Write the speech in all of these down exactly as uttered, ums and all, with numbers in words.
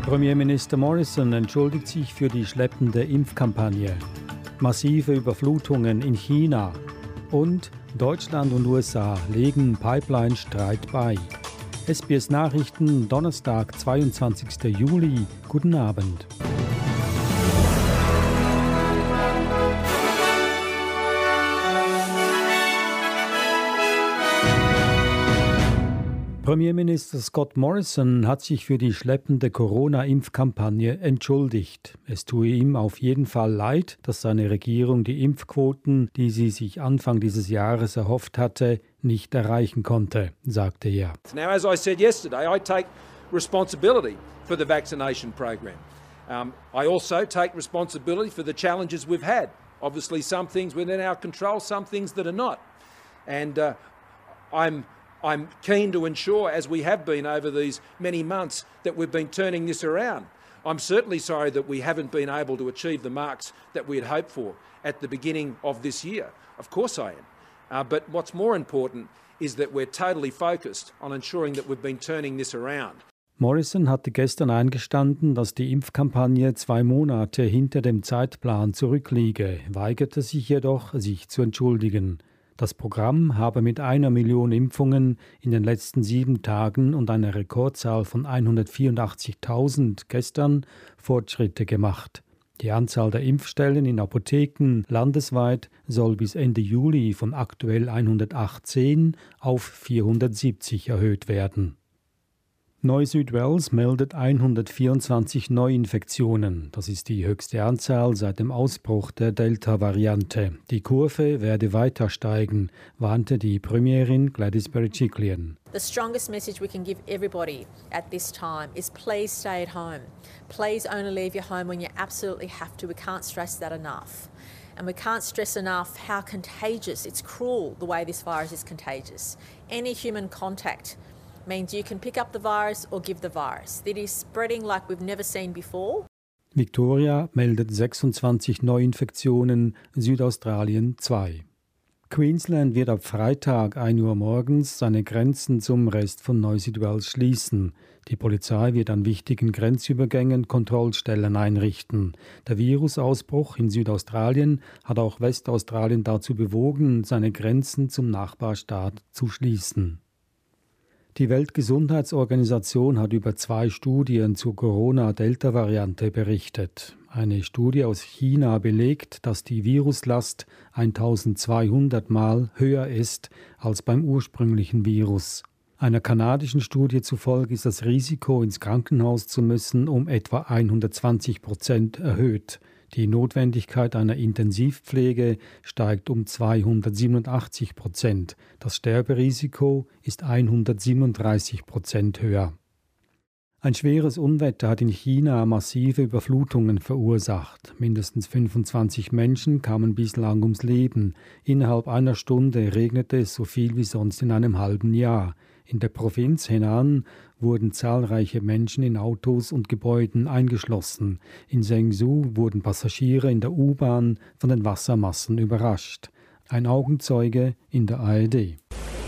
Premierminister Morrison entschuldigt sich für die schleppende Impfkampagne. Massive Überflutungen in China. Und Deutschland und U S A legen Pipeline-Streit bei. S B S Nachrichten, Donnerstag, zweiundzwanzigster Juli. Guten Abend. Premierminister Scott Morrison hat sich für die schleppende Corona-Impfkampagne entschuldigt. Es tue ihm auf jeden Fall leid, dass seine Regierung die Impfquoten, die sie sich Anfang dieses Jahres erhofft hatte, nicht erreichen konnte, sagte er. Now, as I said yesterday, I take responsibility for the vaccination program. Um, I also take responsibility for the challenges we've had. Obviously, some things within our control, some things that are not. And uh, I'm I'm keen to ensure, as we have been over these many months, that we've been turning this around. I'm certainly sorry that we haven't been able to achieve the marks that we had hoped for at the beginning of this year. Of course I am. Uh, but what's more important is that we're totally focused on ensuring that we've been turning this around. Morrison hatte gestern eingestanden, dass die Impfkampagne zwei Monate hinter dem Zeitplan zurückliege, weigerte sich jedoch, sich zu entschuldigen. Das Programm habe mit einer Million Impfungen in den letzten sieben Tagen und einer Rekordzahl von hundertvierundachtzigtausend gestern Fortschritte gemacht. Die Anzahl der Impfstellen in Apotheken landesweit soll bis Ende Juli von aktuell hundertachtzehn auf vierhundertsiebzig erhöht werden. Neu-Südwales meldet hundertvierundzwanzig Neuinfektionen. Das ist die höchste Anzahl seit dem Ausbruch der Delta-Variante. Die Kurve werde weiter steigen, warnte die Premierin Gladys Berejiklian. The strongest message we can give everybody at this time is please stay at home. Please only leave your home when you absolutely have to. We can't stress that enough. And we can't stress enough how contagious, it's cruel the way this virus is contagious. Any human contact means you can pick up the virus or give the virus. It is spreading like we've never seen before. Victoria meldet sechsundzwanzig Neuinfektionen, Südaustralien zwei. Queensland wird ab Freitag ein Uhr morgens seine Grenzen zum Rest von Neu-Südwales schließen. Die Polizei wird an wichtigen Grenzübergängen Kontrollstellen einrichten. Der Virusausbruch in Südaustralien hat auch Westaustralien dazu bewogen, seine Grenzen zum Nachbarstaat zu schließen. Die Weltgesundheitsorganisation hat über zwei Studien zur Corona-Delta-Variante berichtet. Eine Studie aus China belegt, dass die Viruslast eintausendzweihundert Mal höher ist als beim ursprünglichen Virus. Einer kanadischen Studie zufolge ist das Risiko, ins Krankenhaus zu müssen, um etwa hundertzwanzig Prozent erhöht. Die Notwendigkeit einer Intensivpflege steigt um zweihundertsiebenundachtzig Prozent. Das Sterberisiko ist hundertsiebenunddreißig Prozent höher. Ein schweres Unwetter hat in China massive Überflutungen verursacht. Mindestens fünfundzwanzig Menschen kamen bislang ums Leben. Innerhalb einer Stunde regnete es so viel wie sonst in einem halben Jahr. In der Provinz Henan wurden zahlreiche Menschen in Autos und Gebäuden eingeschlossen. In Zhengzhou wurden Passagiere in der U-Bahn von den Wassermassen überrascht. Ein Augenzeuge in der A R D.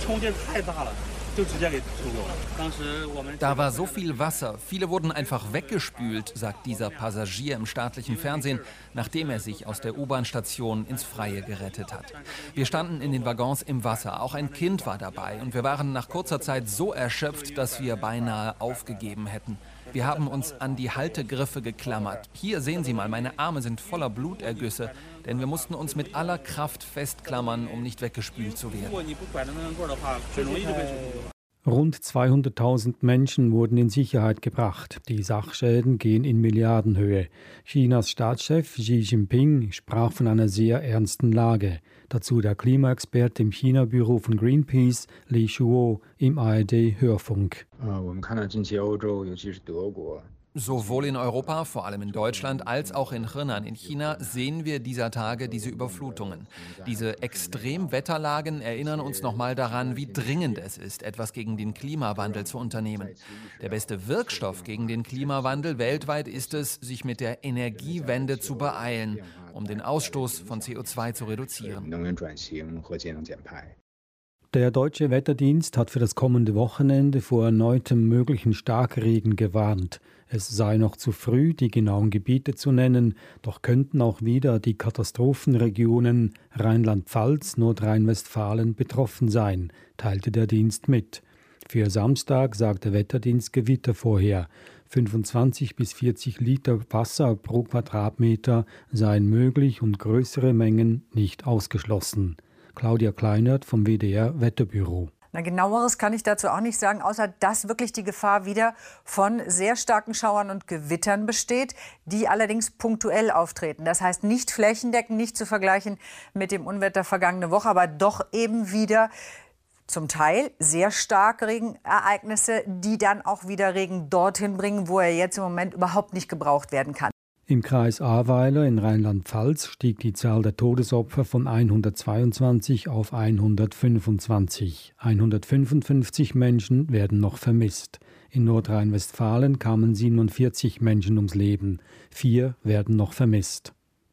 Da war so viel Wasser, viele wurden einfach weggespült, sagt dieser Passagier im staatlichen Fernsehen, nachdem er sich aus der U-Bahn-Station ins Freie gerettet hat. Wir standen in den Waggons im Wasser, auch ein Kind war dabei und wir waren nach kurzer Zeit so erschöpft, dass wir beinahe aufgegeben hätten. Wir haben uns an die Haltegriffe geklammert. Hier sehen Sie mal, meine Arme sind voller Blutergüsse, denn wir mussten uns mit aller Kraft festklammern, um nicht weggespült zu werden. Rund zweihunderttausend Menschen wurden in Sicherheit gebracht. Die Sachschäden gehen in Milliardenhöhe. Chinas Staatschef Xi Jinping sprach von einer sehr ernsten Lage. Dazu der Klimaexperte im China-Büro von Greenpeace, Li Shuo, im A R D-Hörfunk. Sowohl in Europa, vor allem in Deutschland, als auch in Henan in China sehen wir dieser Tage diese Überflutungen. Diese Extremwetterlagen erinnern uns nochmal daran, wie dringend es ist, etwas gegen den Klimawandel zu unternehmen. Der beste Wirkstoff gegen den Klimawandel weltweit ist es, sich mit der Energiewende zu beeilen, um den Ausstoß von C O zwei zu reduzieren. Der Deutsche Wetterdienst hat für das kommende Wochenende vor erneutem möglichen Starkregen gewarnt. Es sei noch zu früh, die genauen Gebiete zu nennen, doch könnten auch wieder die Katastrophenregionen Rheinland-Pfalz, Nordrhein-Westfalen betroffen sein, teilte der Dienst mit. Für Samstag sagt der Wetterdienst Gewitter vorher. fünfundzwanzig bis vierzig Liter Wasser pro Quadratmeter seien möglich und größere Mengen nicht ausgeschlossen. Claudia Kleinert vom W D R Wetterbüro. Na, genaueres kann ich dazu auch nicht sagen, außer dass wirklich die Gefahr wieder von sehr starken Schauern und Gewittern besteht, die allerdings punktuell auftreten. Das heißt nicht flächendeckend, nicht zu vergleichen mit dem Unwetter vergangene Woche, aber doch eben wieder zum Teil sehr starke Regenereignisse, die dann auch wieder Regen dorthin bringen, wo er jetzt im Moment überhaupt nicht gebraucht werden kann. Im Kreis Ahrweiler in Rheinland-Pfalz stieg die Zahl der Todesopfer von hundertzweiundzwanzig auf hundertfünfundzwanzig. hundertfünfundfünfzig Menschen werden noch vermisst. In Nordrhein-Westfalen kamen siebenundvierzig Menschen ums Leben. Vier werden noch vermisst.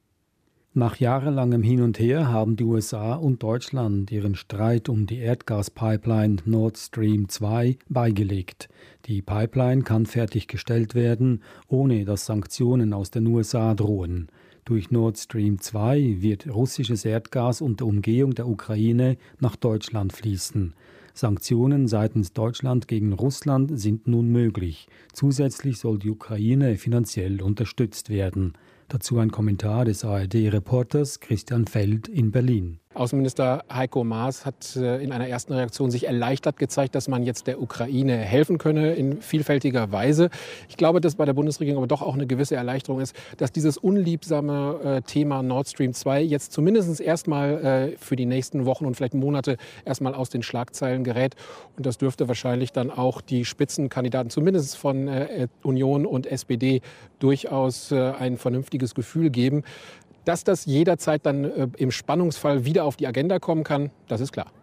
Nach jahrelangem Hin und Her haben die U S A und Deutschland ihren Streit um die Erdgaspipeline Nord Stream zwei beigelegt. Die Pipeline kann fertiggestellt werden, ohne dass Sanktionen aus den U S A drohen. Durch Nord Stream zwei wird russisches Erdgas unter Umgehung der Ukraine nach Deutschland fließen. Sanktionen seitens Deutschland gegen Russland sind nun möglich. Zusätzlich soll die Ukraine finanziell unterstützt werden. Dazu ein Kommentar des A R D-Reporters Christian Feld in Berlin. Außenminister Heiko Maas hat in einer ersten Reaktion sich erleichtert gezeigt, dass man jetzt der Ukraine helfen könne in vielfältiger Weise. Ich glaube, dass bei der Bundesregierung aber doch auch eine gewisse Erleichterung ist, dass dieses unliebsame Thema Nord Stream zwei jetzt zumindest erstmal für die nächsten Wochen und vielleicht Monate erstmal aus den Schlagzeilen gerät. Und das dürfte wahrscheinlich dann auch die Spitzenkandidaten zumindest von Union und S P D durchaus ein vernünftiges Gefühl geben. Dass das jederzeit dann äh, im Spannungsfall wieder auf die Agenda kommen kann, das ist klar.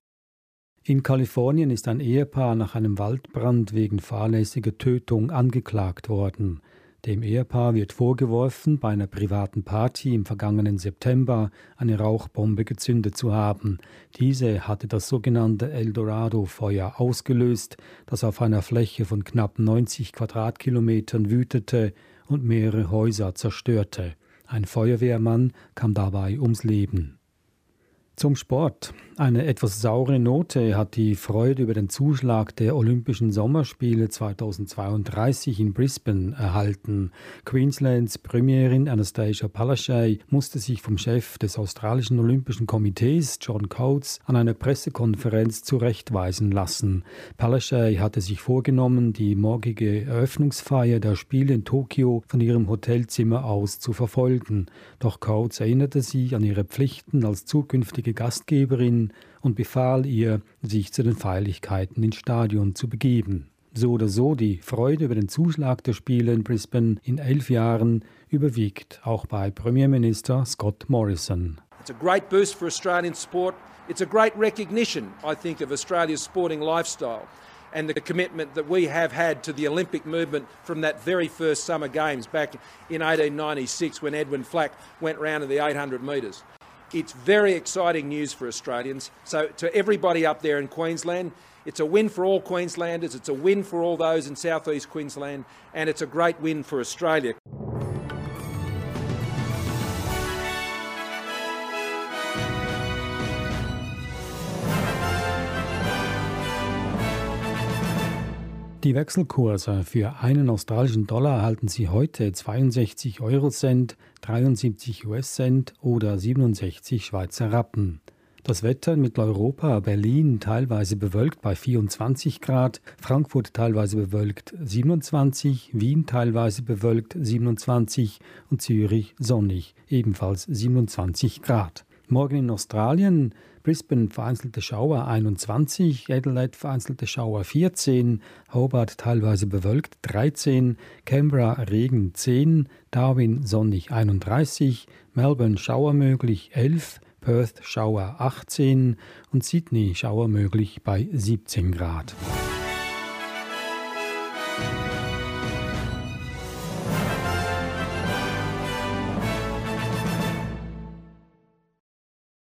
In Kalifornien ist ein Ehepaar nach einem Waldbrand wegen fahrlässiger Tötung angeklagt worden. Dem Ehepaar wird vorgeworfen, bei einer privaten Party im vergangenen September eine Rauchbombe gezündet zu haben. Diese hatte das sogenannte Eldorado-Feuer ausgelöst, das auf einer Fläche von knapp neunzig Quadratkilometern wütete und mehrere Häuser zerstörte. Ein Feuerwehrmann kam dabei ums Leben. Zum Sport. Eine etwas saure Note hat die Freude über den Zuschlag der Olympischen Sommerspiele zweitausendzweiunddreißig in Brisbane erhalten. Queenslands Premierin Anastasia Palaszczuk musste sich vom Chef des australischen Olympischen Komitees, John Coates, an einer Pressekonferenz zurechtweisen lassen. Palaszczuk hatte sich vorgenommen, die morgige Eröffnungsfeier der Spiele in Tokio von ihrem Hotelzimmer aus zu verfolgen. Doch Coates erinnerte sie an ihre Pflichten als zukünftige Gastgeberin und befahl ihr, sich zu den Feierlichkeiten ins Stadion zu begeben. So oder so, die Freude über den Zuschlag der Spiele in Brisbane in elf Jahren überwiegt, auch bei Premierminister Scott Morrison. It's a great boost for Australian sport. It's a great recognition, I think, of Australia's sporting lifestyle and the commitment that we have had to the Olympic movement from that very first Summer Games back in eighteen ninety-six when Edwin Flack went round to the eight hundred metres. It's very exciting news for Australians. So to everybody up there in Queensland, it's a win for all Queenslanders, it's a win for all those in South East Queensland, and it's a great win for Australia. Die Wechselkurse für einen australischen Dollar erhalten Sie heute zweiundsechzig Eurocent, dreiundsiebzig US-Cent oder siebenundsechzig Schweizer Rappen. Das Wetter in Mitteleuropa: Berlin teilweise bewölkt bei vierundzwanzig Grad, Frankfurt teilweise bewölkt siebenundzwanzig, Wien teilweise bewölkt siebenundzwanzig und Zürich sonnig, ebenfalls siebenundzwanzig Grad. Morgen in Australien: Brisbane vereinzelte Schauer einundzwanzig, Adelaide vereinzelte Schauer vierzehn, Hobart teilweise bewölkt dreizehn, Canberra Regen zehn, Darwin sonnig einunddreißig, Melbourne Schauer möglich elf, Perth Schauer achtzehn und Sydney Schauer möglich bei siebzehn Grad.